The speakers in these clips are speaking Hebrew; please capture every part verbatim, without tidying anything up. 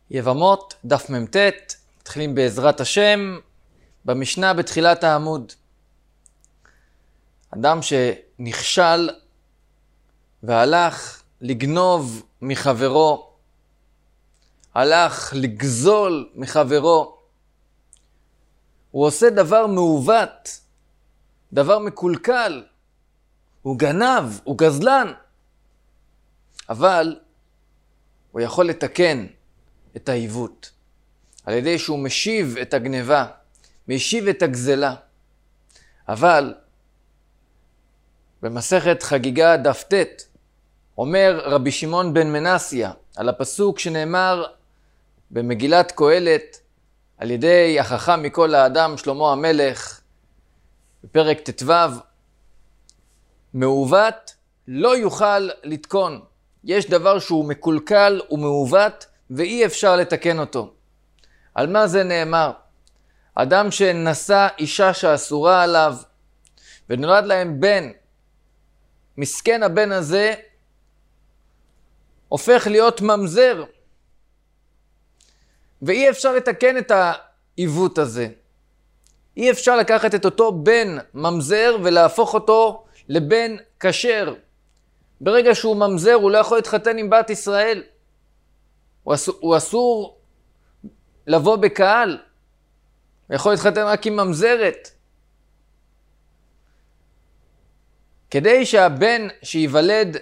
יבמות, דף מ"ט, מתחילים בעזרת השם, במשנה בתחילת העמוד. אדם שנכשל והלך לגנוב מחברו, הלך לגזול מחברו, הוא עושה דבר מעוות, דבר מקולקל, הוא גנב, הוא גזלן, אבל הוא יכול לתקן את העיוות על ידי שהוא משיב את הגניבה, משיב את הגזלה. אבל במסכת חגיגה דף ט' אומר רבי שמעון בן מנסיה על הפסוק שנאמר במגילת קהלת על ידי החכם מכל האדם שלמה המלך בפרק ט"ו, מעוות לא יוכל לתקון. יש דבר שהוא מקולקל ומעוות ואי אפשר לתקן אותו. על מה זה נאמר? אדם שנשא אישה שאסורה עליו ונולד להם בן, מסכן הבן הזה הופך להיות ממזר, ואי אפשר לתקן את העיוות הזה. אי אפשר לקחת את אותו בן ממזר ולהפוך אותו לבן כשר. ברגע שהוא ממזר הוא לא יכול להתחתן עם בת ישראל. הוא אסור, הוא אסור לבוא בקהל. הוא יכול להתחתן רק עם ממזרת. כדי שהבן שיוולד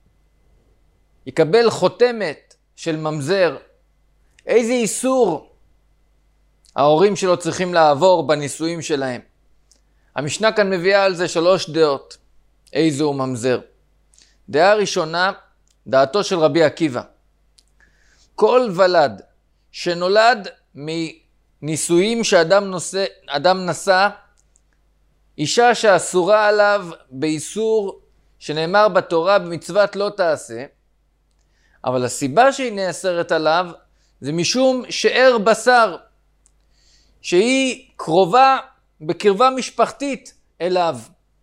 יקבל חותמת של ממזר, איזה איסור ההורים שלו צריכים לעבור בנישואים שלהם? המשנה כאן מביאה על זה שלוש דעות. איזה הוא ממזר? דעה ראשונה, דעתו של רבי עקיבא. כל ולד שנולד מנישואים שאדם נושא, אדם נשא, אישה שאסורה עליו באיסור שנאמר בתורה במצוות לא תעשה, אבל הסיבה שהיא נאסרת עליו זה משום שאר בשר, שהיא קרובה בקרבה משפחתית אליו,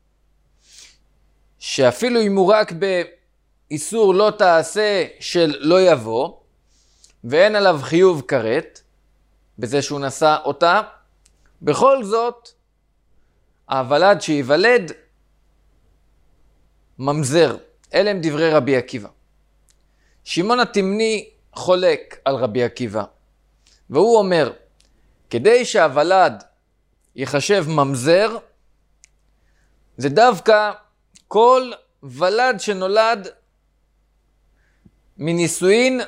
שאפילו אם הוא רק באיסור לא תעשה של לא יבוא, ואין עליו חיוב כרת, בזה שהוא נשא אותה, בכל זאת, הוולד שיוולד ממזר. אלה הם דברי רבי עקיבא. שמעון התימני חולק על רבי עקיבא, והוא אומר, כדי שהוולד יחשב ממזר, זה דווקא כל ולד שנולד מנישואין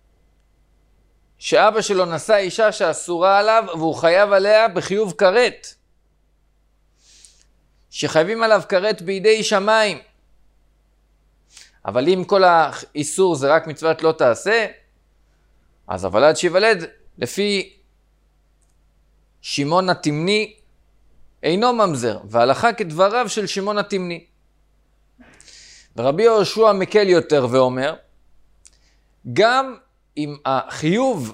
שאבא שלו נשא אישה שאסורה עליו והוא חייב עליה בחיוב כרת, שחייבים עליו כרת בידי שמיים. אבל אם כל האיסור זה רק מצוות לא תעשה, אז הוולד שיוולד לפי שמעון התימני אינו ממזר, והלכה כדבריו של שמעון התימני. ורבי יהושע מקל יותר ואומר, גם אם החיוב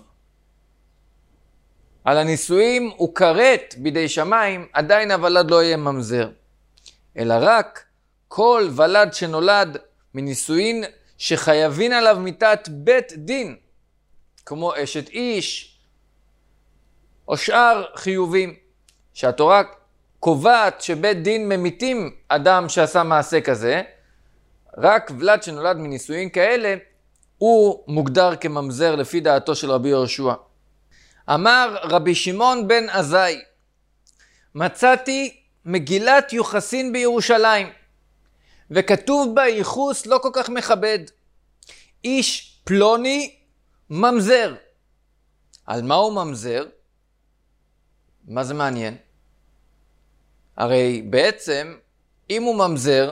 על הנישואים הוא כרת בידי שמיים, עדיין הוולד לא יהיה ממזר, אלא רק כל ולד שנולד מנישואין שחייבים עליו מיתת בית דין, כמו אשת איש או שאר חיובים, שהתורה קובעת שבית דין ממיתים אדם שעשה מעשה כזה, רק ולד שנולד מנישואין כאלה הוא מוגדר כממזר לפי דעתו של רבי יהושע. אמר רבי שמעון בן עזאי, מצאתי מגילת יוחסין בירושלים, וכתוב בה ייחוס לא כל כך מכבד, איש פלוני ממזר. על מה הוא ממזר? מה זה מעניין? הרי בעצם אם הוא ממזר,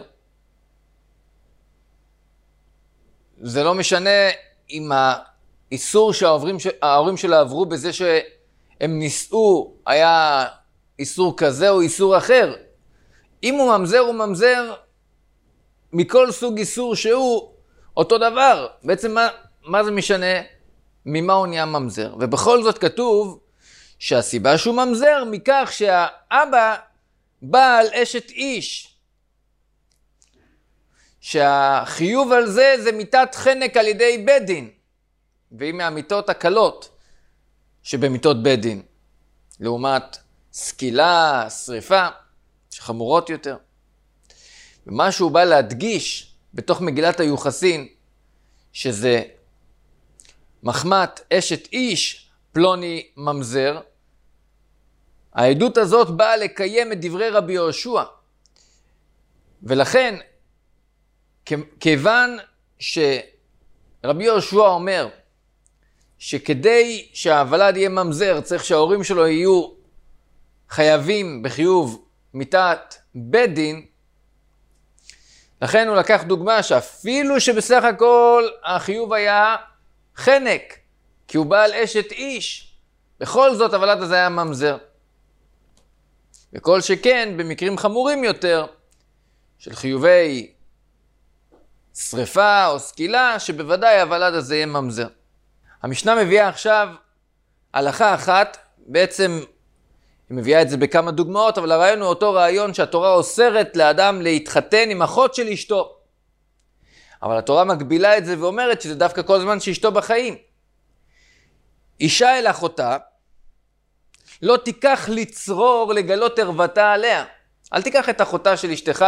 זה לא משנה אם האיסור שההורים שלו עברו בזה שהם נישאו היה איסור כזה או איסור אחר. אם הוא ממזר, הוא ממזר מכל סוג איסור שהוא אותו דבר. בעצם מה, מה זה משנה ממה הוא נהיה ממזר? ובכל זאת כתוב שהסיבה שהוא ממזר מכך שהאבא בעל אשת איש, שהחיוב על זה זה מיתת חנק על ידי בית דין, והיא מהמיתות הקלות. שבמיתות בית דין, לעומת סקילה, שריפה, שחמורות יותר. ומה שהוא בא להדגיש בתוך מגילת היוחסין, שזה מחמת אשת איש פלוני ממזר, העדות הזאת באה לקיים את דברי רבי יהושע. ולכן, כיוון שרבי יהושע אומר שכדי שהוולד יהיה ממזר צריך שההורים שלו יהיו חייבים בחיוב מיתת בית דין, לכן הוא לקח דוגמה שאפילו שבסך הכל החיוב היה חנק, כי הוא בעל אשת איש, בכל זאת הוולד הזה היה ממזר. וכל שכן במקרים חמורים יותר של חיובי שריפה או סקילה, שבוודאי הוולד הזה יהיה ממזר. המשנה מביאה עכשיו הלכה אחת, בעצם היא מביאה את זה בכמה דוגמאות, אבל הרעיון הוא אותו רעיון שהתורה אוסרת לאדם להתחתן עם אחות של אשתו. אבל התורה מגבילה את זה ואומרת שזה דווקא כל זמן שאשתו בחיים. אישה אל אחותה, לא תיקח לצרור לגלות ערוותה עליה. אל תיקח את אחותה של אשתך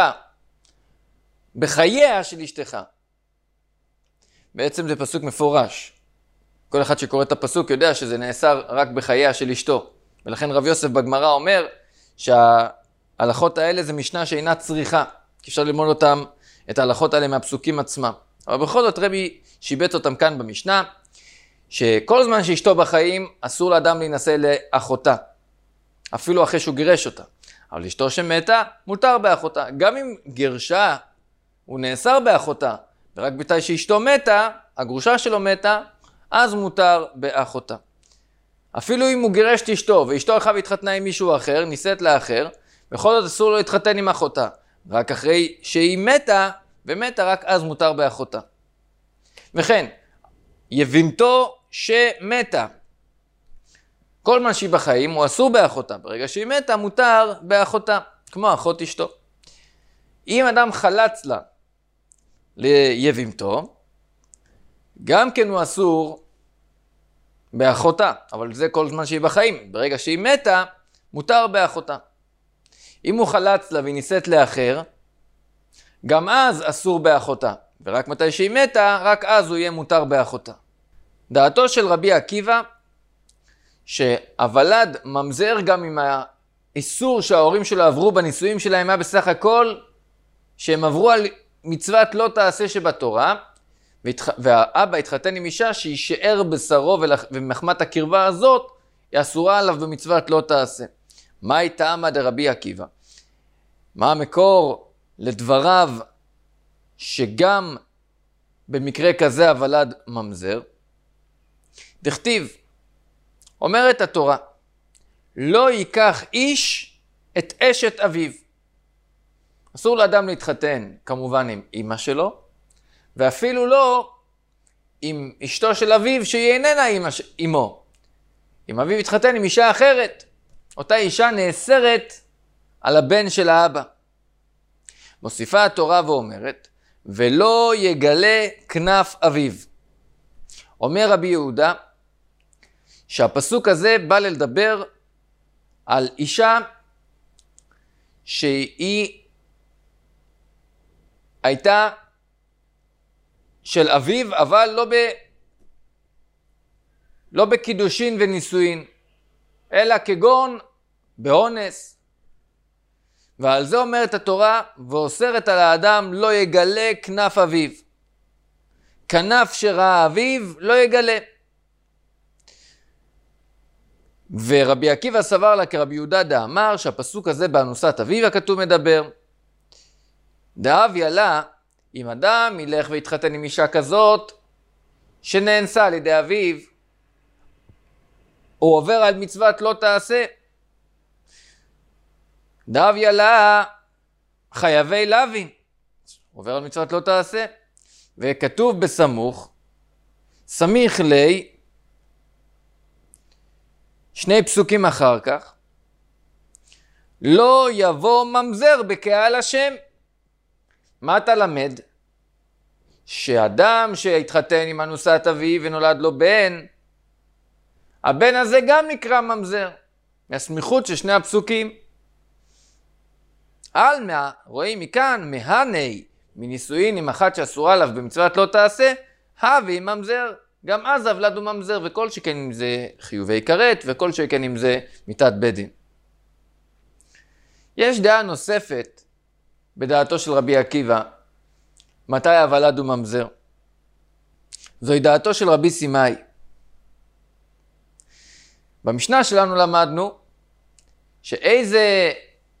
בחייה של אשתך. בעצם זה פסוק מפורש. כל אחד שקורא את הפסוק יודע שזה נאסר רק בחייה של אשתו. ולכן רב יוסף בגמרא אומר שההלכות האלה זה משנה שאינה צריכה. כי אפשר ללמוד אותם, את ההלכות האלה מהפסוקים עצמם. אבל בכל זאת רבי שיבץ אותם כאן במשנה, שכל זמן שאשתו בחיים אסור לאדם להינשא לאחותה. אפילו אחרי שהוא גירש אותה. אבל אשתו שמתה מותר באחותה. גם אם גירשה הוא נאסר באחותה, ורק מתי שאשתו מתה, הגרושה שלו מתה, אז מותר באחותה. אפילו אם הוא גירש את אשתו, ואשתו אחריו התחתנה עם מישהו אחר, נישאת לאחר, בכל זאת אסור לו להתחתן עם אחותה. רק אחרי שהיא מתה, ומתה רק אז מותר באחותה. וכן, יבימתו שמתה. כל מה שהיא בחיים הוא אסור באחותה. ברגע שהיא מתה מותר באחותה, כמו אחות אשתו. אם אדם חלץ לה ליבימתו, גם כן הוא אסור באחותה, אבל זה כל זמן שהיא בחיים. ברגע שהיא מתה, מותר באחותה. אם הוא חלץ לה והיא נישאת לאחר, גם אז אסור באחותה. ורק מתי שהיא מתה, רק אז הוא יהיה מותר באחותה. דעתו של רבי עקיבא, שהוולד ממזר גם עם האיסור שההורים שלו עברו בנישואים שלהם, היה בסך הכל שהם עברו על מצוות לא תעשה שבתורה, והאבא התחתן עם אישה שישאר בשרו, ומחמת הקרבה הזאת היא אסורה עליו במצוות לא תעשה. מה הייתה טעמא דרבי עקיבא? מה המקור לדבריו שגם במקרה כזה הוולד ממזר? דכתיב, אומרת התורה, לא ייקח איש את אשת אביו. אסור לאדם להתחתן כמובן עם אמא שלו, ואפילו לא עם אשתו של אביו שהיא איננה אמא ש... אמו. אם אביו התחתן עם אישה אחרת, אותה אישה נאסרת על הבן של האבא. מוסיפה התורה ואומרת, ולא יגלה כנף אביו. אומר רבי יהודה, שהפסוק הזה בא לדבר על אישה שהיא הייתה של אביו, אבל לא, ב... לא בקידושין ונישואין, אלא כגון באונס. ועל זה אומרת התורה, ואוסרת על האדם לא יגלה כנף אביו. כנף שראה אביו לא יגלה. ורבי עקיבא סבר לה כרבי יהודה דאמר שהפסוק הזה באנוסת אביו הכתוב מדבר. דאביה לה, אם אדם ילך ויתחתן עם אישה כזאת שנאנסה על ידי אביו, הוא עובר על מצוות לא תעשה. דאביה לה חייבי לוין, עובר על מצוות לא תעשה. וכתוב בסמוך, סמיך לי, שני פסוקים אחר כך, לא יבוא ממזר בקהל השם. מה אתה למד? שאדם שהתחתן עם אנוסת אביו ונולד לו בן, הבן הזה גם נקרא ממזר, מהסמיכות של שני הפסוקים. על מה, רואים מכאן, מהני, מנישואין עם אחת שאסורה עליו במצוות לא תעשה, הווי ממזר, גם אז הוולד הוא ממזר, וכל שכן אם זה חיובי כרת, וכל שכן אם זה מיתת בית דין. יש דעה נוספת בדעתו של רבי עקיבא, מתי הוולד הוא ממזר. זוהי דעתו של רבי סימאי. במשנה שלנו למדנו שאיזה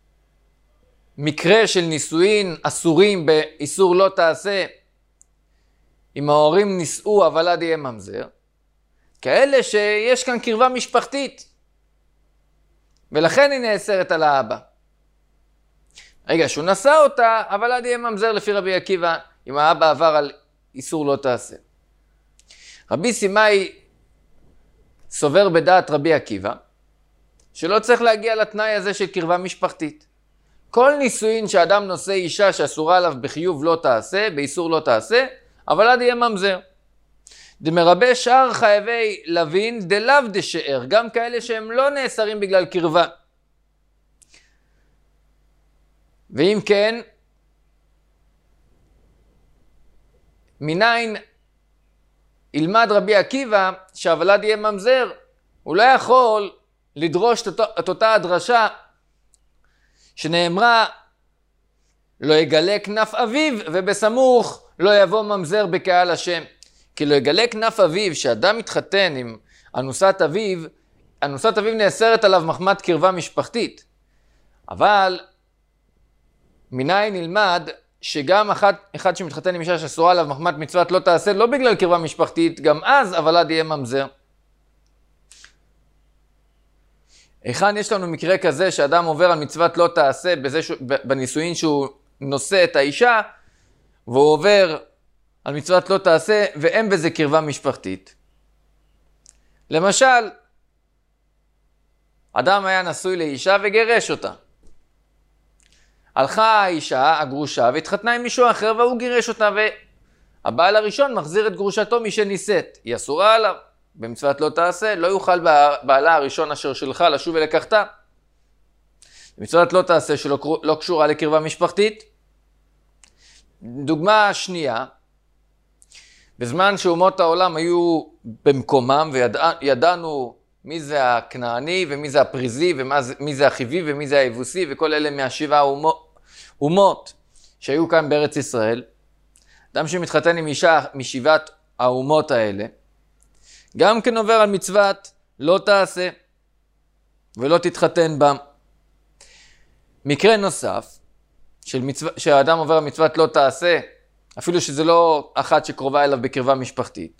מקרה של נישואין אסורים באיסור לא תעשה, אם ההורים נישאו הוולד יהיה ממזר, כאלה שיש כאן קרבה משפחתית, ולכן היא נאסרת על האבא. רגע, שהוא נשא אותה, הוולד יהיה ממזר לפי רבי עקיבא, אם האבא עבר על איסור לא תעשה. רבי סימאי סובר בדעת רבי עקיבא, שלא צריך להגיע לתנאי הזה של קרבה משפחתית. כל נישואין שאדם נושא אישה שאסורה עליו בחיוב לא תעשה, באיסור לא תעשה, הוולד יהיה ממזר. דמרבה שאר חייבי לוין דלאו דשאר, גם כאלה שהם לא נאסרים בגלל קרבה. ואם כן, מניין ילמד רבי עקיבא שהוולד יהיה ממזר, הוא לא יכול לדרוש את, אותו, את אותה הדרשה שנאמרה לא יגלה כנף אביו ובסמוך לא יבוא ממזר בקהל השם. כי לא יגלה כנף אביו, שאדם מתחתן עם אנוסת אביו, אנוסת אביו נאסרת עליו מחמת קרבה משפחתית. אבל מניין נלמד שגם אחד, אחד שמתחתן עם אישה שאסורה עליו מחמת מצוות לא תעשה, לא בגלל קרבה משפחתית, גם אז הוולד יהיה ממזר. היכן יש לנו מקרה כזה שאדם עובר על מצוות לא תעשה בזה ש... בנישואין שהוא נושא את האישה, והוא עובר על מצוות לא תעשה ואין בזה קרבה משפחתית. למשל, אדם היה נשוי לאישה וגרש אותה. הלכה האישה, הגרושה, והתחתנה עם מישהו אחר והוא גירש אותה, והבעל הראשון מחזיר את גרושתו מי שנישאת. היא אסורה עליו, במצוות לא תעשה, לא יוכל בעלה הראשון אשר שלך לשוב ולקחתה. במצוות לא תעשה שלא לא קשורה לקרבה משפחתית. דוגמה שנייה, בזמן שאומות העולם היו במקומם וידענו מי זה הכנעני ומי זה הפריזי ומי זה החיבי ומי זה היבוסי וכל אלה מהשבעה אומות שהיו כאן בארץ ישראל, אדם שמתחתן עם אישה משבעת האומות האלה, גם כן עובר על מצוות לא תעשה ולא תתחתן בם. מקרה נוסף, של מצו... שהאדם עובר על מצוות לא תעשה, אפילו שזה לא אחת שקרובה אליו בקרבה משפחתית.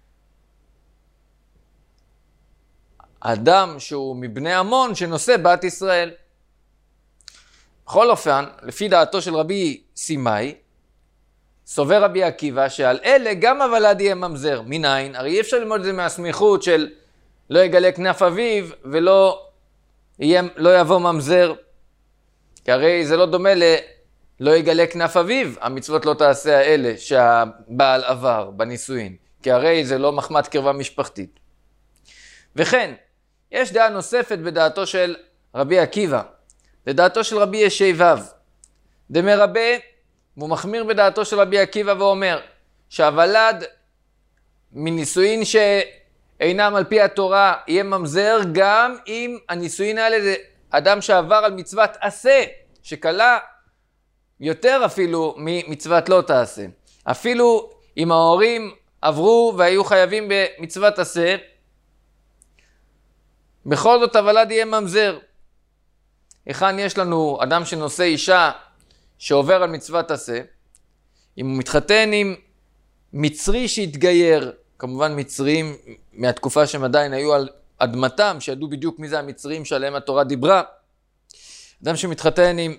אדם שהוא מבני עמון שנושא בת ישראל. בכל אופן, לפי דעתו של רבי סימאי, סובר רבי עקיבא שעל אלה גם הוולד יהיה ממזר. מניין? הרי אי אפשר ללמוד את זה מהסמיכות של לא יגלה כנף אביו ולא יהיה, לא יבוא ממזר. כי הרי זה לא דומה ל... לא יגלה כנף אביו, המצוות לא תעשה האלה שהבעל עבר בנישואין. כי הרי זה לא מחמת קרבה משפחתית. וכן, יש דעה נוספת בדעתו של רבי עקיבא. לדעתו של רבי ישעיהו. דמרבה, והוא מחמיר בדעתו של רבי עקיבא ואומר שהוולד מנישואין שאינם על פי התורה יהיה ממזר גם אם הנישואין האלה זה אדם שעבר על מצוות עשה, שקלה יותר אפילו ממצוות לא תעשה. אפילו אם ההורים עברו והיו חייבים במצוות עשה, בכל זאת הוולד יהיה ממזר. היכן יש לנו אדם שנושא אישה שעובר על מצוות עשה, אם הוא מתחתן עם מצרי שהתגייר, כמובן מצרים מהתקופה שהם עדיין היו על אדמתם, שידעו בדיוק מי זה המצרים שעליהם התורה דיברה, אדם שמתחתן עם,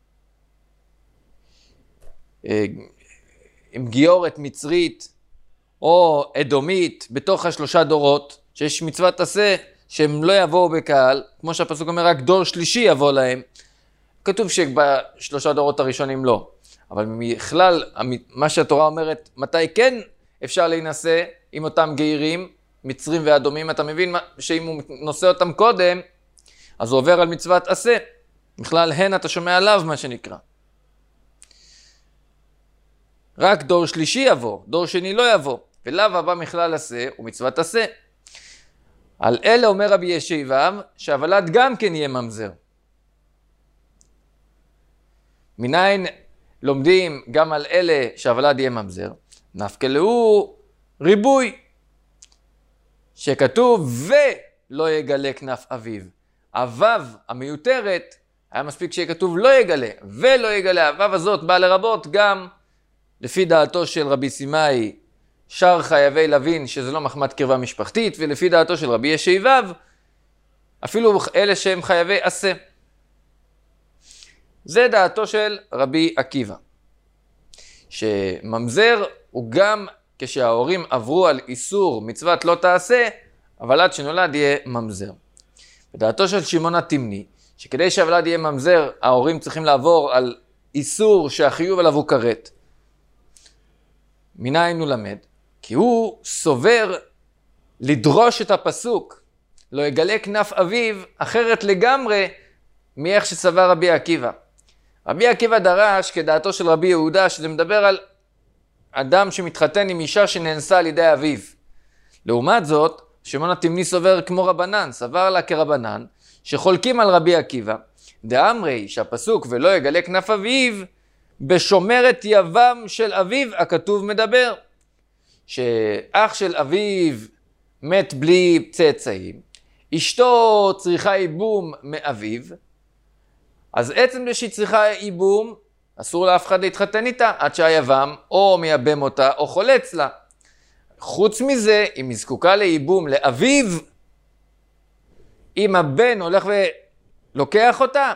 עם גיורת מצרית או אדומית בתוך השלושה דורות, שיש מצוות עשה שהם לא יבואו בקהל, כמו שהפסוק אומר רק דור שלישי יבוא להם, כתוב שבשלושה דורות הראשונים לא. אבל בכלל, מה שהתורה אומרת, מתי כן אפשר להינשא עם אותם גיירים, מצרים ואדומים, אתה מבין שאם הוא נושא אותם קודם, אז הוא עובר על מצוות עשה. בכלל הן אתה שומע עליו מה שנקרא. רק דור שלישי יבוא, דור שני לא יבוא, ולאו הבא מכלל עשה ומצוות עשה. על אלה אומר רבי ישעיהו שהוולד גם כן יהיה ממזר. מניין לומדים גם על אלה שהוולד יהיה ממזר? נפקא להו ריבוי, שכתוב ולא יגלה כנף אביו. הוו המיותרת, היה מספיק שיהיה כתוב לא יגלה, ולא יגלה. הוו הזאת באה לרבות גם לפי דעתו של רבי סימאי שר חייבי לוין, שזה לא מחמת קרבה משפחתית, ולפי דעתו של רבי ישעיהו אפילו אלה שהם חייבי עשה. זה דעתו של רבי עקיבא, שממזר הוא גם כשההורים עברו על איסור מצוות לא תעשה, הוולד שנולד יהיה ממזר. בדעתו של שמעון התימני, שכדי שהוולד יהיה ממזר, ההורים צריכים לעבור על איסור שהחיוב עליו הוא כרת. מניין הוא למד? כי הוא סובר לדרוש את הפסוק, לא יגלה כנף אביו, אחרת לגמרי מאיך שסבר רבי עקיבא. רבי עקיבא דרש כדעתו של רבי יהודה, שזה מדבר על אדם שמתחתן עם אישה שנאנסה על ידי אביו. לעומת זאת, שמעון התימני סובר כמו רבנן, סבר לה כרבנן, שחולקים על רבי עקיבא. דאמרי שהפסוק ולא יגלה כנף אביו, בשומרת יבם של אביו הכתוב מדבר. שאח של אביו מת בלי צאצאים, אשתו צריכה ייבום מאביו, אז עצם זה שהיא צריכה ייבום, אסור לאף אחד להתחתן איתה, עד שהיבם או מייבם אותה או חולץ לה. חוץ מזה, אם היא זקוקה לייבום לאביו, אם הבן הולך ולוקח אותה,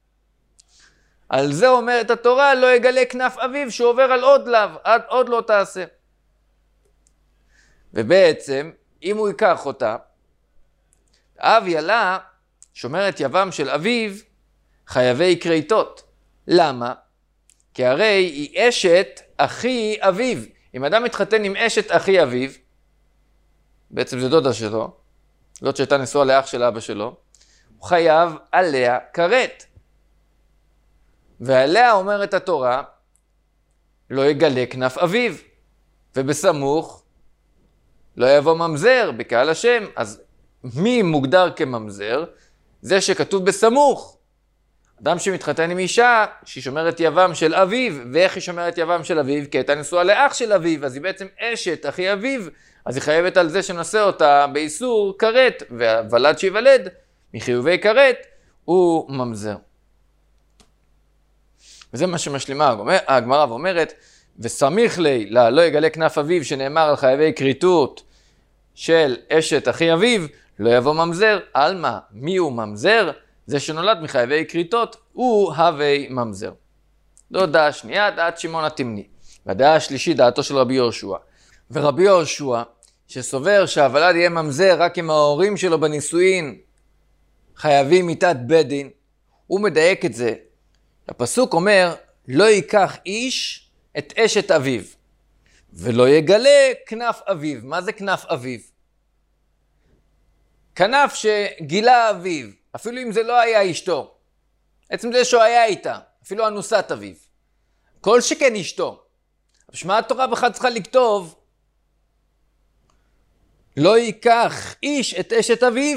על זה אומרת התורה, לא יגלה כנף אביו, שהוא עובר על עוד לאו, עד עוד לא תעשה. ובעצם, אם הוא ייקח אותה, אב ילדה, שומרת יבם של אביו, חייבי כריתות. למה? כי הרי היא אשת אחי אביו. אם אדם מתחתן עם אשת אחי אביו, בעצם זה דודה שלו, זאת שהייתה נשואה לאח של אבא שלו, הוא חייב עליה כרת. ועליה אומרת התורה, לא יגלה כנף אביו, ובסמוך לא יבוא ממזר בקהל השם. אז מי מוגדר כממזר? זה שכתוב בסמוך. אדם שמתחתן עם אישה שהיא שומרת יבם של אביו, ואיך היא שומרת יבם של אביו? כי הייתה נשואה לאח של אביו, אז היא בעצם אשת אחי אביו, אז היא חייבת על זה שנושא אותה באיסור כרת, והוולד שיוולד מחיובי כרת הוא ממזר. וזה מה שמשלימה הגמרא ואומרת, וסמיך לי לא יגלה כנף אביו, שנאמר על חייבי כריתות של אשת אחי אביו, לא יבוא ממזר. אלמה, מי הוא ממזר? זה שנולד מחייבי כריתות, הוא הווי ממזר. זו דעה שנייה, דעת שמעון התימני. והדעה השלישית, דעתו של רבי יהושע. ורבי יהושע, שסובר שהוולד יהיה ממזר רק אם ההורים שלו בנישואין חייבים מיתת בית דין, הוא מדייק את זה. הפסוק אומר, לא ייקח איש את אשת אביו, ולא יגלה כנף אביו. מה זה כנף אביו? כנף שגילה אביו, אפילו אם זה לא היה אשתו. עצם זה שהוא היה איתה, אפילו אנוסת אביו. כל שכן אשתו. בשמה התורה בכלל צריכה לכתוב, לא ייקח איש את אשת אביו.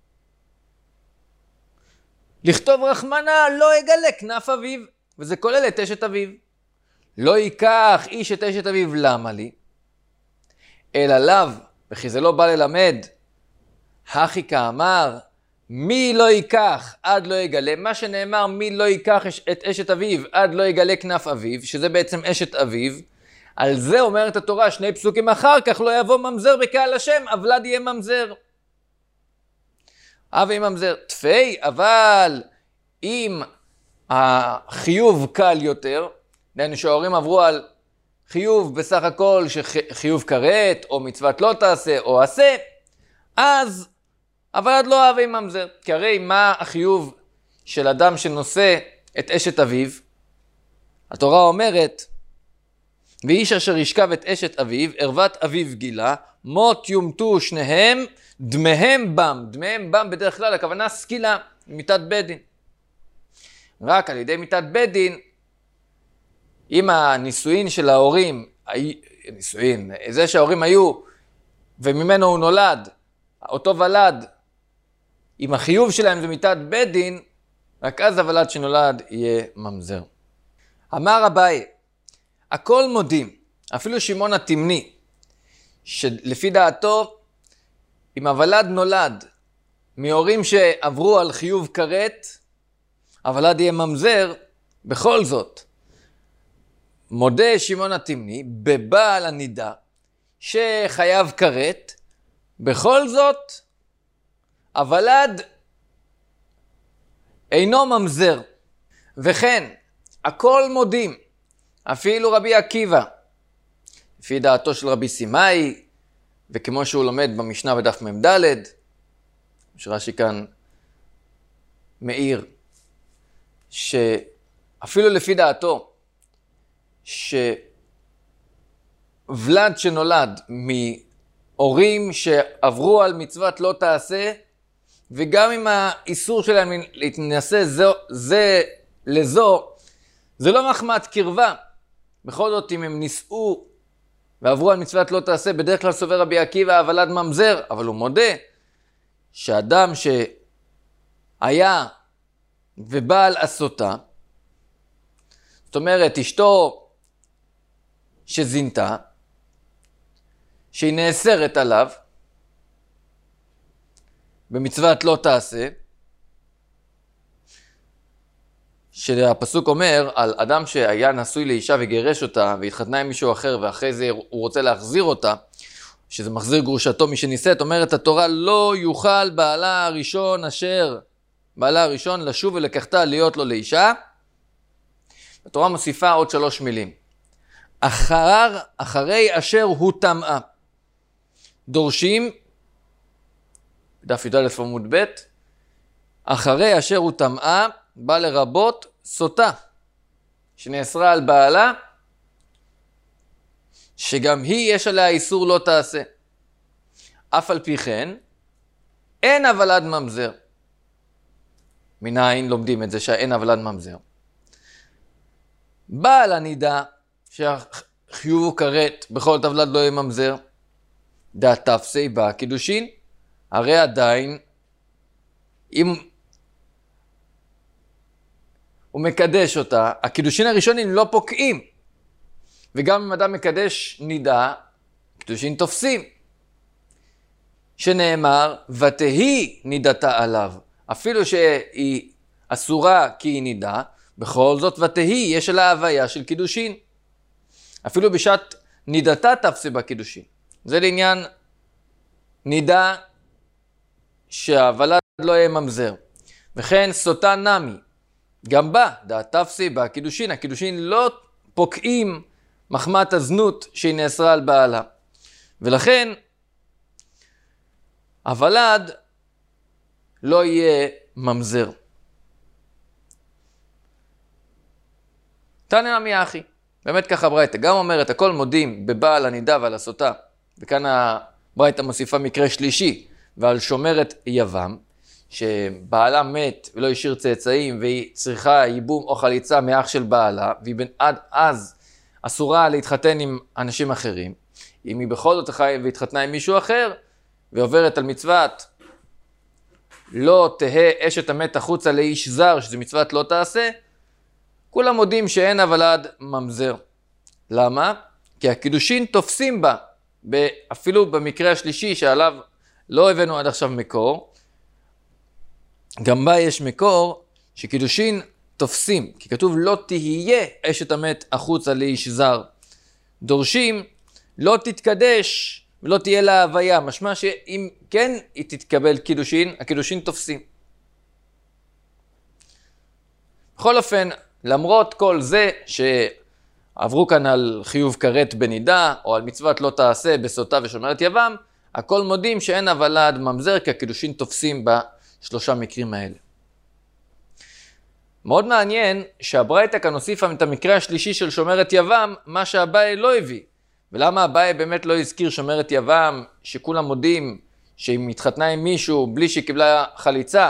לכתוב רחמנה, לא יגלה כנף אביו, וזה כולל את אשת אביו. לא ייקח איש את אשת אביו, למה לי? אלא לאו, וכי זה לא בא ללמד. הכי כאמר, מי לא ייקח עד לא יגלה, מה שנאמר מי לא ייקח את אשת אביו עד לא יגלה כנף אביו, שזה בעצם אשת אביו, על זה אומרת התורה שני פסוקים אחר כך, לא יבוא ממזר בקהל השם, הוולד יהיה ממזר. אבי ממזר, תפי, אבל אם החיוב קל יותר, דהיינו שההורים עברו על חיוב בסך הכל, שחיוב כרת, או מצוות לא תעשה, או עשה, אז הוולד לא אבי ממזר. כי הרי מה החיוב של אדם שנושא את אשת אביו? התורה אומרת, ואיש אשר ישכב את אשת אביו, ערוות אביו גילה, מות יומתו שניהם, דמיהם בם. דמיהם בם בדרך כלל, הכוונה סקילה, מיתת בית דין. רק על ידי מיתת בית דין, אם הנישואין של ההורים, נישואין, זה שההורים היו, וממנו הוא נולד, אותו ולד, עם החיוב שלהם זה מיתת בית דין, רק אז הוולד שנולד יהיה ממזר. אמר אביי, הכל מודים, אפילו שמעון התמני, שלפי דעתו, אם הוולד נולד מהורים שעברו על חיוב כרת, הוולד יהיה ממזר, בכל זאת. מודה שמעון התמני בבעל הנידה שחייב כרת, בכל זאת הוולד אינו ממזר. וכן, הכל מודים, אפילו רבי עקיבא, לפי דעתו של רבי סימאי, וכמו שהוא לומד במשנה בדף מ"ד, שרש"י כאן מאיר, שאפילו לפי דעתו, שוולד שנולד מהורים שעברו על מצוות לא תעשה, וגם אם האיסור שלהם להתנסה זה, זה לזו, זה לא מחמת קרבה. בכל זאת, אם הם נישאו ועברו על מצוות לא תעשה, בדרך כלל סובר רבי עקיבא הוולד ממזר, אבל הוא מודה שאדם שהיה ובעל עשותה, זאת אומרת, אשתו שזינתה, שהיא נאסרת עליו, במצוות לא תעשה, שהפסוק אומר על אדם שהיה נשוי לאישה וגירש אותה, והתחתנה עם מישהו אחר, ואחרי זה הוא רוצה להחזיר אותה, שזה מחזיר גרושתו מי שנישאת, אומרת התורה, לא יוכל בעלה הראשון אשר, בעלה הראשון לשוב ולקחתה להיות לו לאישה. התורה מוסיפה עוד שלוש מילים. אחר, אחרי אשר הוא טמאה. דורשים, דף י"א עמוד ב', אחרי אשר הוא טמאה, בא לרבות סוטה, שנאסרה על בעלה, שגם היא יש עליה איסור לא תעשה. אף על פי כן, אין הוולד ממזר. מנין לומדים את זה שאין הוולד ממזר? בעל הנידה, שהחיוב הוא כרת, בכל הוולד לא יהיה ממזר, דעת תפסי בה קידושין, הרי עדיין, אם הוא מקדש אותה, הקידושין הראשונים לא פוקעים. וגם אם אדם מקדש נידה, קידושין תופסים. שנאמר, ותהי נידתה עליו. אפילו שהיא אסורה כי היא נידה, בכל זאת ותהי, יש לה הוויה של קידושין. אפילו בשעת נידתה תפסי בקידושין. זה לעניין נידה שהוולד לא יהיה ממזר. וכן סוטה נמי. גם בה, דעת תפסי בקידושין, הקידושין לא פוקעים מחמת הזנות שהיא נאסרה על בעלה. ולכן, הוולד לא יהיה ממזר. תנא נמי אחי, באמת ככה ברייתא, גם אומרת, הכל מודים בבעל הנידה ועל הסוטה, וכאן הברייתא מוסיפה מקרה שלישי, ועל שומרת יבם, שבעלה מת ולא השאיר צאצאים, והיא צריכה ייבום או חליצה מאח של בעלה, והיא עד אז אסורה להתחתן עם אנשים אחרים. אם היא בכל זאת חי והתחתנה עם מישהו אחר, ועוברת על מצוות לא תהא אשת המת החוצה לאיש זר, שזה מצוות לא תעשה, כולם מודים שאין הוולד ממזר. למה? כי הקידושין תופסים בה, אפילו במקרה השלישי שעליו לא הבאנו עד עכשיו מקור, גם בה יש מקור שקידושין תופסים, כי כתוב לא תהיה אשת המת החוצה לאיש זר. דורשים לא תתקדש ולא תהיה לה הוויה, משמע שאם כן היא תתקבל קידושין, הקידושין תופסים. בכל אופן, למרות כל זה שעברו כאן על חיוב כרת בנידה, או על מצוות לא תעשה בסוטה ושומרת יבם, הכל מודים שאין הוולד ממזר, כי הקידושין תופסים בשלושה מקרים האלה. מאוד מעניין שהברייתא כאן הוסיפה את המקרה השלישי של שומרת יבם, מה שאביי לא הביא. ולמה אביי באמת לא הזכיר שומרת יבם, שכולם מודים שהיא מתחתנה עם מישהו בלי שהיא קיבלה חליצה?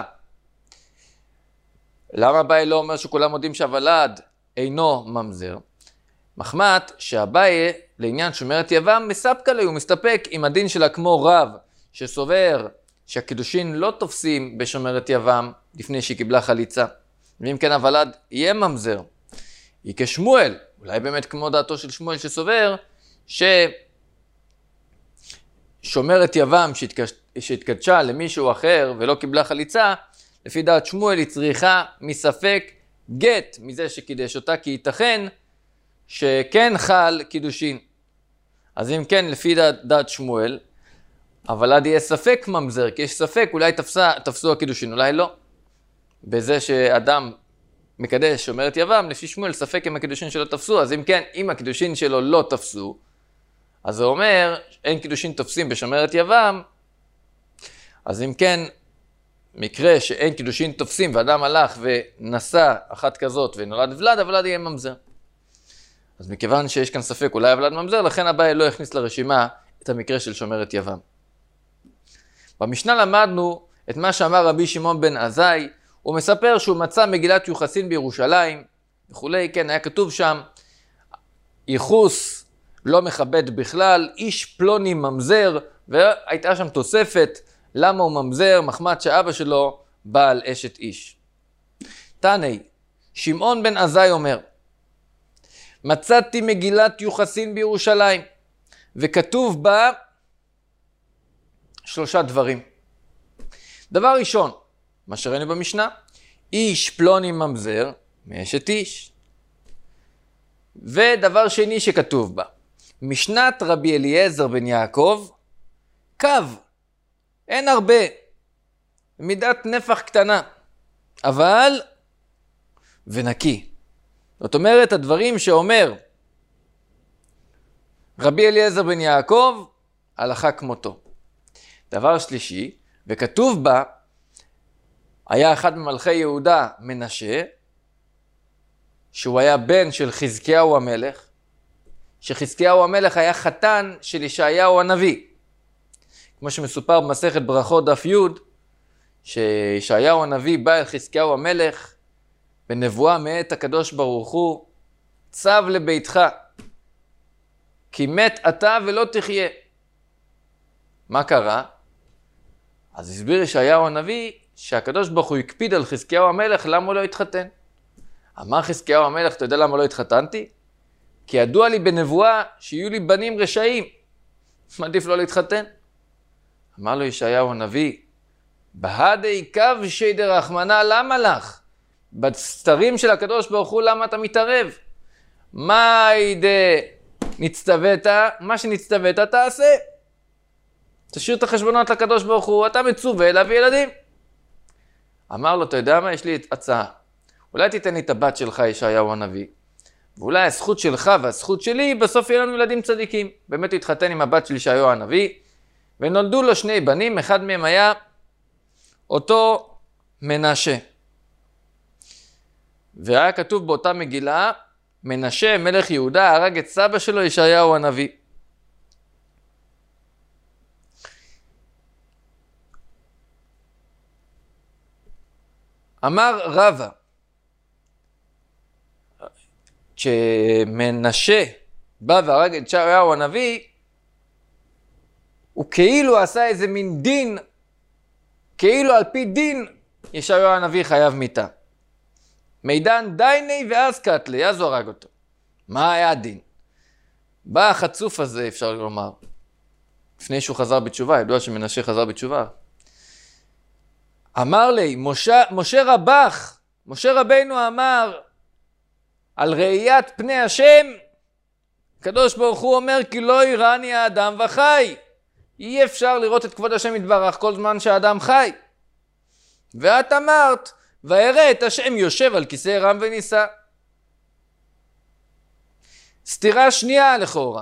למה אביי לא אומר שכולם מודים שהוולד אינו ממזר? מחמת שאביי לעניין שומרת יבם מספקא לי, הוא מסתפק עם הדין שלה כמו רב, שסובר שהקידושין לא תופסים בשומרת יבם לפני שהיא קיבלה חליצה. ואם כן הוולד יהיה ממזר. היא כשמואל, אולי באמת כמו דעתו של שמואל שסובר, ששומרת יבם שהתקש... שהתקדשה למישהו אחר ולא קיבלה חליצה, לפי דעת שמואל היא צריכה מספק גט מזה שקידש אותה, כי ייתכן שכן חל קידושין. אז אם כן, לפי דעת, דעת שמואל, הוולד יהיה ספק ממזר, כי יש ספק, אולי תפסה, תפסו הקידושין, אולי לא. בזה שאדם מקדש שומרת יבם, לפי שמואל ספק אם הקידושין שלו תפסו, אז אם כן, אם הקידושין שלו לא תפסו, אז זה אומר, אין קידושין תופסים בשומרת יבם, אז אם כן, מקרה שאין קידושין תופסים, ואדם הלך ונשא אחת כזאת ונולד ולד, הוולד יהיה ממזר. אז מכיוון שיש כאן ספק, אולי הוולד ממזר, לכן אביי לא הכניס לרשימה את המקרה של שומרת יבם. במשנה למדנו את מה שאמר רבי שמעון בן עזאי, הוא מספר שהוא מצא מגילת יוחסין בירושלים, וכולי, כן, היה כתוב שם, ייחוס לא מכבד בכלל, איש פלוני ממזר, והייתה שם תוספת, למה הוא ממזר, מחמת שאבא שלו בעל אשת איש. תנאי, שמעון בן עזאי אומר, מצאתי מגילת יוחסין בירושלים, וכתוב בה שלושה דברים. דבר ראשון, מה שראינו במשנה, איש פלוני ממזר מאשת איש. ודבר שני שכתוב בה, משנת רבי אליעזר בן יעקב, קו, אין הרבה, מידת נפח קטנה, אבל ונקי. זאת אומרת, הדברים שאומר רבי אליעזר בן יעקב, הלכה כמותו. דבר שלישי, וכתוב בה, היה אחד ממלכי יהודה מנשה, שהוא היה בן של חזקיהו המלך, שחזקיהו המלך היה חתן של ישעיהו הנביא. כמו שמסופר במסכת ברכות דף י', שישעיהו הנביא בא אל חזקיהו המלך, בנבואה מאת הקדוש ברוך הוא, צב לביתך, כי מת אתה ולא תחיה. מה קרה? אז הסביר ישעיהו הנביא, שהקדוש ברוך הוא הקפיד על חזקיהו המלך, למה הוא לא התחתן? אמר חזקיהו המלך, אתה יודע למה לא התחתנתי? כי ידוע לי בנבואה שיהיו לי בנים רשעים. מעדיף לא להתחתן. אמר לו ישעיהו הנביא, בהדי קו שידר רחמנה, למה לך? בסתרים של הקדוש ברוך הוא, למה אתה מתערב? מה ידה נצטוות? מה שנצטוות תעשה. תשאיר את החשבונות לקדוש ברוך הוא, אתה מצווה להביא ילדים. אמר לו, אתה יודע מה? יש לי הצעה. אולי תיתן לי את הבת שלך, ישעיהו הנביא, ואולי הזכות שלך והזכות שלי, בסוף יהיה לנו ילדים צדיקים. באמת הוא התחתן עם הבת של ישעיהו הנביא, ונולדו לו שני בנים, אחד מהם היה אותו מנשה. והיה כתוב באותה מגילה, מנשה מלך יהודה הרג את סבא שלו ישעיהו הנביא. אמר רבא, כשמנשה בא והרג את ישעיהו הנביא, הוא כאילו עשה איזה מין דין, כאילו על פי דין ישעיהו הנביא חייב מיתה. מידן דייני ואז קטלי, אז הוא הרג אותו. מה היה הדין? בא החצוף הזה, אפשר לומר, לפני שהוא חזר בתשובה, ידוע שמנשה חזר בתשובה. אמר לי, משה, משה רבך, משה רבינו אמר, על ראיית פני השם, הקדוש ברוך הוא אומר, כי לא יראני האדם וחי. אי אפשר לראות את כבוד השם יתברך כל זמן שהאדם חי. ואת אמרת, וירא את השם יושב על כיסא רם ונישא. סתירה שנייה לכאורה.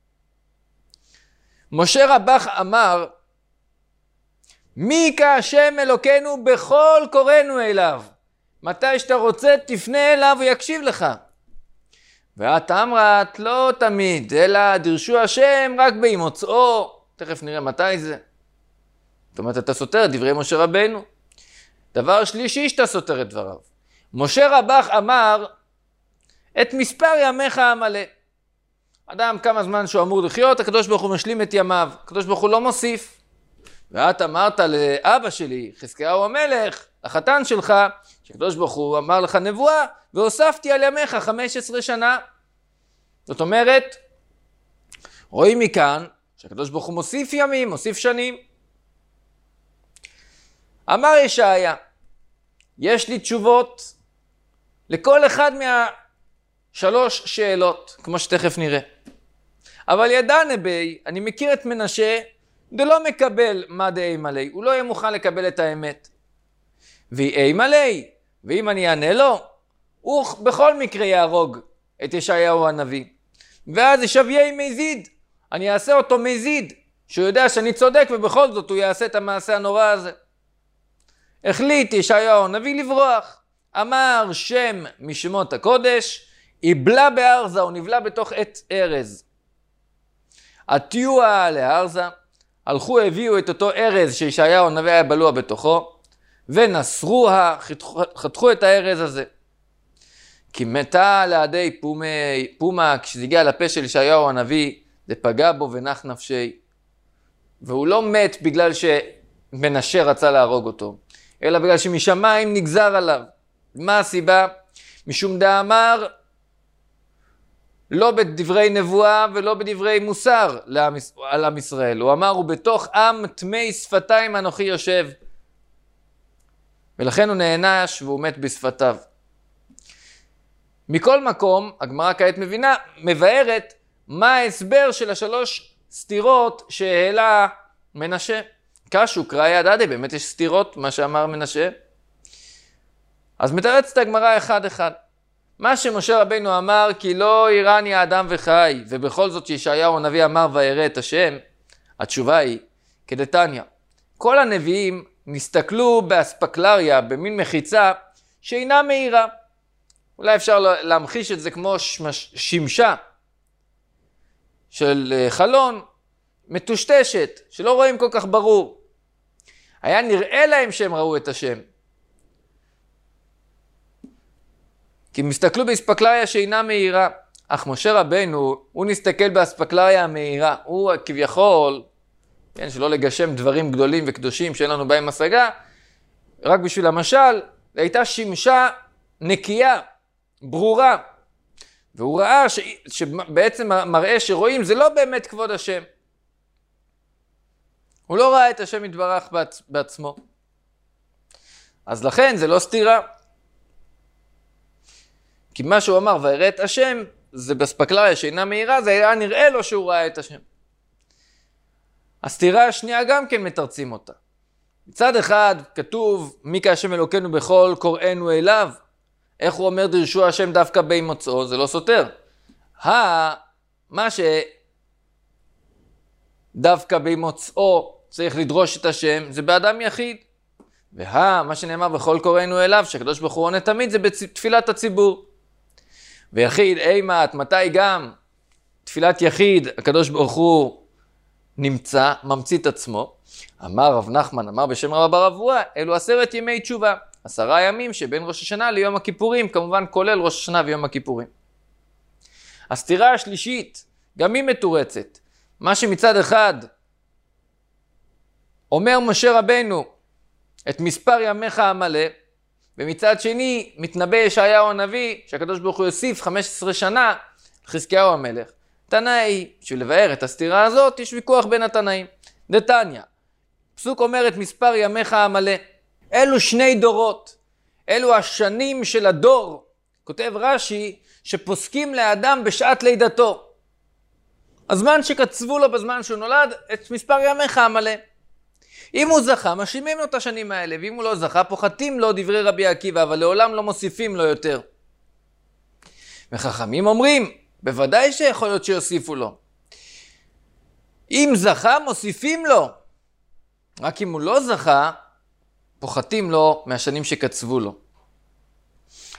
משה רבך אמר, מי כהשם אלוקינו בכל קוראנו אליו, מתי שאתה רוצה תפנה אליו ויקשיב לך. ואת אמרת לא תמיד, אלא דרשו השם רק בהימוצאו. תכף נראה מתי זה. זאת אומרת, אתה סותר את דברי משה רבנו. דבר שלישי שאתה סותר את דבריו. משה רבך אמר את מספר ימיך המלא. אדם כמה זמן שהוא אמור לחיות, הקדוש ברוך הוא משלים את ימיו. הקדוש ברוך הוא לא מוסיף. ואת אמרת לאבא שלי, חזקיהו המלך, החתן שלך, שהקדוש ברוך הוא אמר לך נבואה, והוספתי על ימיך חמש עשרה שנה. זאת אומרת, רואים מכאן שהקדוש ברוך הוא מוסיף ימים, מוסיף שנים. אמר ישעיה, יש לי תשובות לכל אחד מהשלוש שאלות, כמו שתכף נראה. אבל ידע נבי, אני מכיר את מנשה, דלא מקבל מה דאימה לי, הוא לא יהיה מוכן לקבל את האמת. ואימה לי, ואם אני אענה לו, הוא בכל מקרה יהרוג את ישעיהו הנביא. ואז ישביה מזיד, אני אעשה אותו מזיד, שהוא יודע שאני צודק ובכל זאת הוא יעשה את המעשה הנורא הזה. החליט ישעיהו הנביא לברוח. אמר שם משמות הקודש, יבלה בארזה, הוא נבלה בתוך עץ ארז. עטיוה לארזה, הלכו הביאו את אותו ארז שישעיהו הנביא היה בלוע בתוכו, ונסרוה, חתכו את הארז הזה. כי מתה לעדי פומי, פומה, כשזה הגיע לפה של ישעיהו הנביא, זה פגע בו ונח נפשי. והוא לא מת בגלל שמנשה רצה להרוג אותו, אלא בגלל שמשמיים נגזר עליו. מה הסיבה? משום דאמר, לא בדברי נבואה ולא בדברי מוסר על עם ישראל. הוא אמר, ובתוך עם תמי שפתיים אנוכי יושב. ולכן הוא נענש והוא מת בשפתיו. מכל מקום, הגמרא כעת מבינה, מבארת מה ההסבר של השלוש סתירות שהעלה מנשה. קשו קראי הדדי, באמת יש סתירות, מה שאמר מנשה. אז מתרצת הגמרא אחד אחד. מה שמשה רבינו אמר, כי לא יראני האדם וחי, ובכל זאת ישעיהו הנביא אמר וירא את השם, התשובה היא, כדתניא. כל הנביאים נסתכלו באספקלריה, במין מחיצה, שאינה מהירה. אולי אפשר להמחיש את זה כמו שמשה של חלון, מטושטשת, שלא רואים כל כך ברור. היה נראה להם שהם ראו את השם. כי הם הסתכלו באספקלריה שאינה מהירה. אך משה רבנו, הוא נסתכל באספקלריה המהירה. הוא כביכול, כן, שלא לגשם דברים גדולים וקדושים שאין לנו בהם השגה, רק בשביל המשל, זה הייתה שמשה נקייה, ברורה. והוא ראה ש... שבעצם מראה שרואים זה לא באמת כבוד השם. הוא לא ראה את השם יתברך בעצ... בעצמו. אז לכן זה לא סתירה. כי מה שהוא אמר וירא את השם, זה באספקלריה שאינה מהירה, זה היה נראה לו שהוא ראה את השם. הסתירה השנייה גם כן מתרצים אותה. מצד אחד כתוב, מי כהשם אלוקינו בכל קוראינו אליו. איך הוא אומר דרשו השם דווקא בהימוצאו? זה לא סותר. ה, מה שדווקא בהימוצאו צריך לדרוש את השם, זה באדם יחיד. וה, מה שנאמר בכל קוראינו אליו, שהקדוש ברוך הוא עונה תמיד, זה בתפילת הציבור. ויחיד, אימת, מתי גם תפילת יחיד, הקדוש ברוך הוא נמצא, ממציא את עצמו. אמר רב נחמן, אמר בשם רבא בר אבוה, אלו עשרת ימי תשובה. עשרה ימים שבין ראש השנה ליום הכיפורים, כמובן כולל ראש השנה ויום הכיפורים. הסתירה השלישית, גם היא מתורצת. מה שמצד אחד אומר משה רבנו את מספר ימיך המלא, ומצד שני מתנבא ישעיהו הנביא שהקדוש ברוך הוא יוסיף חמש עשרה שנה לחזקיהו המלך. תנאי, בשביל לבאר את הסתירה הזאת, יש ויכוח בין התנאים. דתניא, פסוק אומר את מספר ימיך המלא. אלו שני דורות, אלו השנים של הדור, כותב רש"י, שפוסקים לאדם בשעת לידתו. הזמן שקצבו לו בזמן שהוא נולד, את מספר ימיך המלא. אם הוא זכה, משימים לו את השנים האלה, ואם הוא לא זכה, פוחתים לו דברי רבי עקיבא, אבל לעולם לא מוסיפים לו יותר. וחכמים אומרים, בוודאי שיכול להיות שיוסיפו לו. אם זכה, מוסיפים לו. רק אם הוא לא זכה, פוחתים לו מהשנים שקצבו לו.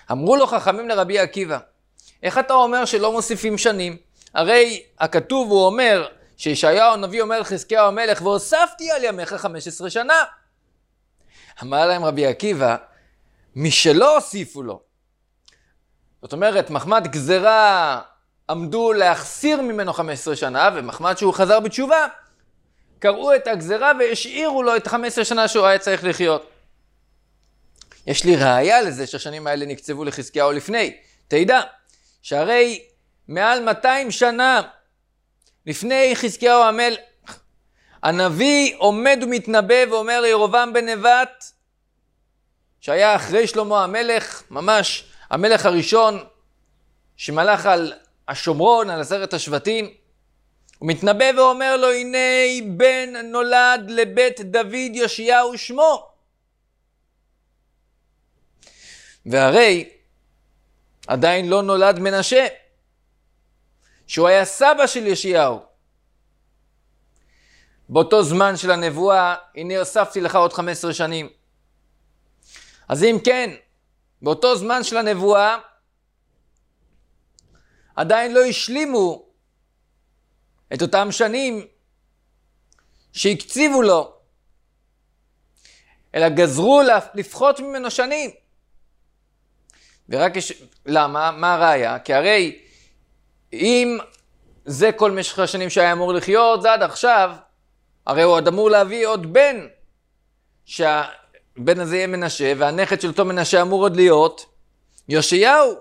אמרו לו חכמים לרבי עקיבא, איך אתה אומר שלא מוסיפים שנים? הרי הכתוב הוא אומר, שישעיהו הנביא אומר לחזקיהו המלך, והוספתי על ימיך חמש עשרה שנה. אמר להם רבי עקיבא, משלא הוסיפו לו. זאת אומרת, מחמת גזרה עמדו להחסיר ממנו חמש עשרה שנה, ומחמת שהוא חזר בתשובה, קראו את הגזרה והשאירו לו את חמש עשרה שנה שהוא היה צריך לחיות. יש לי ראיה לזה שהשנים האלה נקצבו לחזקיהו לפני. תדע, שהרי מעל מאתיים שנה לפני חזקיהו המלך, הנביא עומד ומתנבא ואומר לירבעם בן נבט, שהיה אחרי שלמה המלך, ממש המלך הראשון שמלך על השומרון, על עשרת השבטים, הוא מתנבא ואומר לו, הנה בן נולד לבית דוד יאשיהו שמו. והרי עדיין לא נולד מנשה, שהוא היה סבא של יאשיהו. באותו זמן של הנבואה, הנה הוספתי לך עוד חמש עשרה שנים. אז אם כן, באותו זמן של הנבואה, עדיין לא השלימו את אותם שנים שהקציבו לו, אלא גזרו לפחות ממנו שנים. ורק יש... למה? מה הראיה? כי הרי אם זה כל משך השנים שהיה אמור לחיות, זה עד עכשיו, הרי הוא עוד אמור להביא עוד בן, שהבן הזה יהיה מנשה, והנכד של אותו מנשה אמור עוד להיות יאשיהו.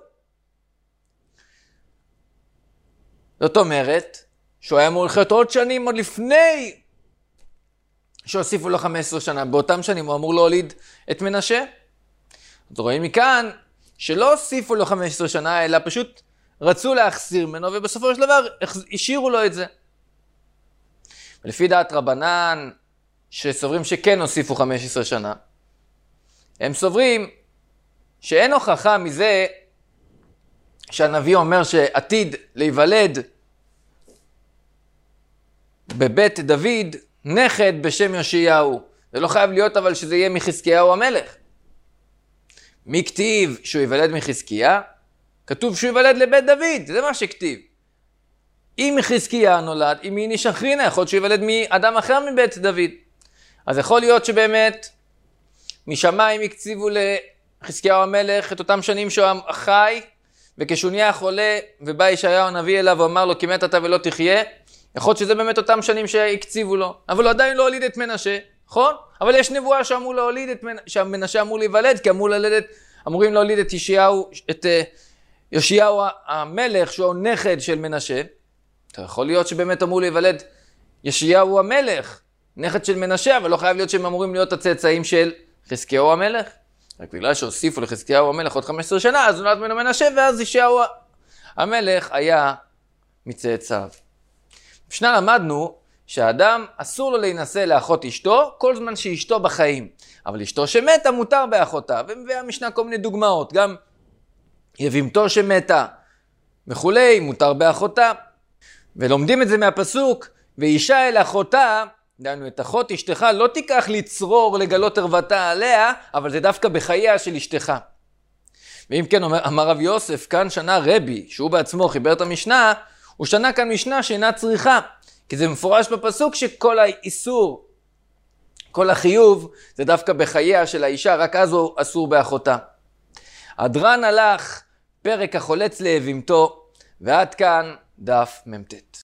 זאת אומרת, שהוא היה אמור לחיות עוד שנים, עוד לפני שהוסיפו לו חמש עשרה שנה. באותם שנים הוא אמור להוליד את מנשה. אז רואים מכאן שלא הוסיפו לו חמש עשרה שנה, אלא פשוט רצו להחסיר ממנו, ובסופו של דבר השאירו לו את זה. ולפי דעת רבנן, שסוברים שכן הוסיפו חמש עשרה שנה, הם סוברים שאין הוכחה מזה שהנביא אומר שעתיד להיוולד בבית דוד נכד בשם יאשיהו. זה לא חייב להיות אבל שזה יהיה מחזקיהו המלך. מי כתיב שהוא ייוולד מחזקיה? כתוב שהוא ייוולד לבית דוד, זה מה שכתיב. אם מחזקיה נולד, אם היא נשחרינה, יכול להיות שהוא ייוולד מאדם אחר מבית דוד. אז יכול להיות שבאמת משמיים הקציבו לחזקיהו המלך את אותם שנים שהוא חי, וכשהוא נהיה חולה ובא ישעיהו הנביא אליו ואמר לו כי מת אתה ולא תחיה, יכול להיות שזה באמת אותם שנים שהקציבו לו, אבל הוא עדיין לא הוליד את מנשה, נכון? אבל יש נבואה שאמור להוליד את מנשה, שהמנשה אמור להיוולד, כי אמור ללדת, אמורים להוליד את יאשיהו, את יאשיהו המלך שהוא נכד של מנשה. יכול להיות שבאמת אמור להיוולד יאשיהו המלך, נכד של מנשה, אבל לא חייב להיות שהם אמורים להיות הצאצאים של חזקיהו המלך. רק בגלל שהוסיפו לחזקיהו המלך עוד חמש עשרה שנה, אז נולד ממנו מנשה, ואז יאשיהו המלך היה מצאצאיו. בשנה למדנו שהאדם אסור לו להינשא לאחות אשתו כל זמן שאשתו בחיים. אבל אשתו שמתה מותר באחותה, ומביאה המשנה כל מיני דוגמאות. גם יבימתו שמתה וכולי, מותר באחותה. ולומדים את זה מהפסוק, ואישה אל אחותה, דהיינו את אחות אשתך, לא תיקח לצרור לגלות ערוותה עליה, אבל זה דווקא בחייה של אשתך. ואם כן, אומר, אמר רב יוסף, כאן שנה רבי, שהוא בעצמו חיבר את המשנה, הוא שנה כאן משנה שאינה צריכה, כי זה מפורש בפסוק שכל האיסור, כל החיוב, זה דווקא בחייה של האישה, רק אז הוא אסור באחותה. הדרן הלך, פרק החולץ לאבימתו, ועד כאן דף ממתת.